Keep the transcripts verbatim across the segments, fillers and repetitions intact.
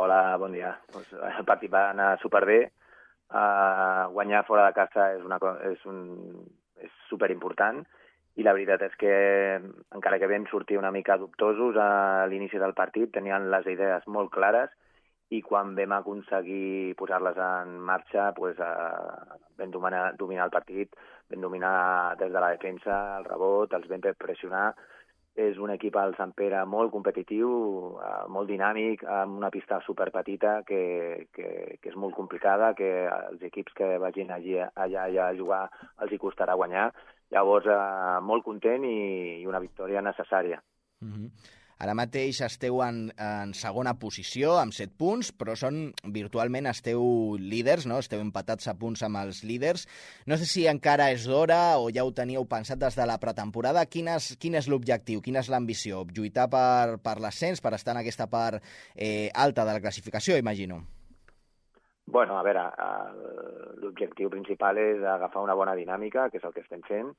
Hola, bon dia. Pues, el partit va anar superbé. Uh, guanyar fora de casa és, una, és, un, és superimportant i la veritat és que encara que vam sortir una mica dubtosos a l'inici del partit, tenien les idees molt clares i quan vam aconseguir posar-les en marxa pues, uh, vam dominar, dominar el partit, vam dominar des de la defensa, el rebot, els vam pressionar. És un equip al Sant Pere molt competitiu, uh, molt dinàmic, amb una pista superpetita que, que, que és molt complicada, que els equips que vagin allí, allà, allà a jugar els hi costarà guanyar. Llavors, uh, molt content i, i una victòria necessària. Mm-hmm. Ara mateix esteu en, en segona posició, amb set punts, però són virtualment esteu líders, no? Esteu empatats a punts amb els líders. No sé si encara és d'hora o ja ho teníeu pensat des de la pretemporada. Quin és, quin és l'objectiu, quina és l'ambició? Lluitar per, per l'ascens, per estar en aquesta part eh, alta de la classificació, imagino. Bueno, a veure, l'objectiu principal és agafar una bona dinàmica, que és el que estem fent.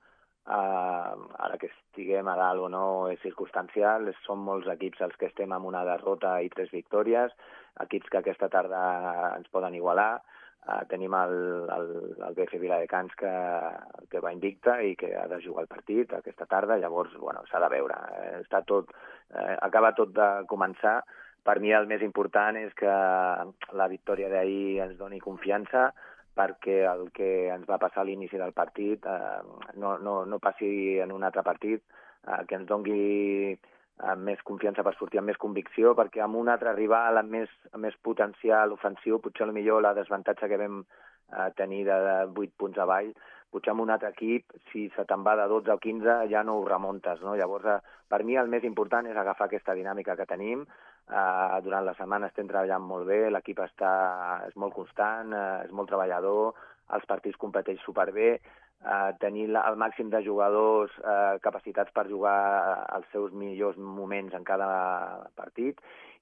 Uh, ara que estiguem a dalt o no és circumstancial, som molts equips els que estem amb una derrota i tres victòries, equips que aquesta tarda ens poden igualar. Uh, tenim el, el, el B F Viladecans que, que va invicta i que ha de jugar el partit aquesta tarda, llavors bueno, s'ha de veure. Eh, està tot, eh, acaba tot de començar. Per mi el més important és que la victòria d'ahir ens doni confiança, perquè el que ens va passar a l'inici del partit eh, no, no, no passi en un altre partit, eh, que ens doni eh, més confiança per sortir amb més convicció, perquè amb un altre rival amb més, amb més potencial ofensiu, potser millor la desavantatge que vam eh, tenir de vuit punts avall, potser amb un altre equip, si se te'n va de dotze o quinze, ja no ho remuntes, no? Llavors, eh, per mi el més important és agafar aquesta dinàmica que tenim. Uh, durant la setmana estem treballant molt bé, l'equip està, és molt constant, uh, és molt treballador, els partits competeix superbé, uh, tenir la, el màxim de jugadors uh, capacitats per jugar els seus millors moments en cada partit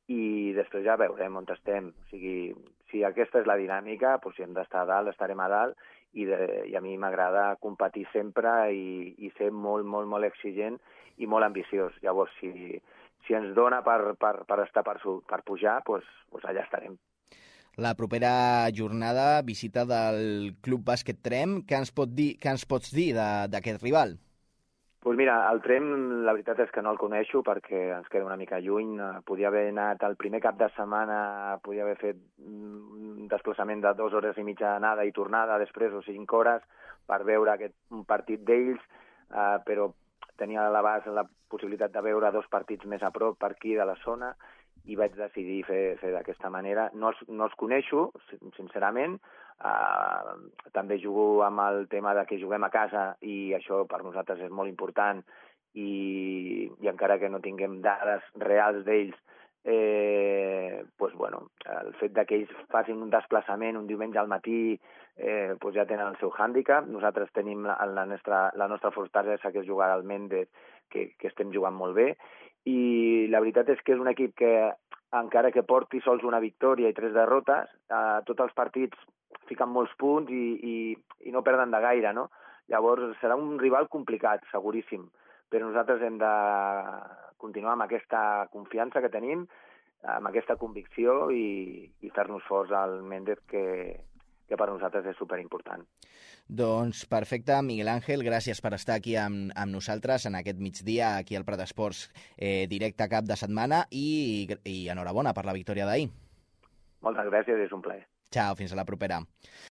i després ja veurem on estem. O sigui, si aquesta és la dinàmica, doncs si hem d'estar a dalt, estarem a dalt i, de, i a mi m'agrada competir sempre i, i ser molt, molt, molt exigent i molt ambiciós. Llavors, si Si ens dona per, per, per estar per, per pujar, doncs, doncs allà estarem. La propera jornada, visita del Club Bàsquet Trem. Què ens, pot dir, què ens pots dir d'aquest rival? Doncs mira, el Trem, la veritat és que no el coneixo perquè ens queda una mica lluny. Podia haver anat el primer cap de setmana, podia haver fet un desplaçament de dues hores i mitja d'anada i tornada, després o cinc hores, per veure aquest un partit d'ells, eh, però tenia a l'abast la possibilitat de veure dos partits més a prop per aquí de la zona i vaig decidir fer, fer d'aquesta manera. No els, no els coneixo, sincerament. Uh, també jugo amb el tema de que juguem a casa i això per nosaltres és molt important i, i encara que no tinguem dades reals d'ells, eh, pues, bueno, el fet de que ells facin un desplaçament un diumenge al matí eh, pues ja tenen el seu hàndicap. Nosaltres tenim la, la, nostra, la nostra fortalesa, que és jugar al Méndez, que, que estem jugant molt bé, i la veritat és que és un equip que encara que porti sols una victòria i tres derrotes, eh, tots els partits fiquen molts punts i, i, i no perden de gaire, no? Llavors serà un rival complicat, seguríssim, però nosaltres hem de continuar amb aquesta confiança que tenim, amb aquesta convicció i, i fer-nos forts al Méndez, que, que per nosaltres és superimportant. Doncs perfecte, Miguel Ángel, gràcies per estar aquí amb, amb nosaltres en aquest migdia, aquí al Prat Esports eh, directe cap de setmana i, i enhorabona per la victòria d'ahir. Moltes gràcies, és un plaer. Ciao, fins a la propera.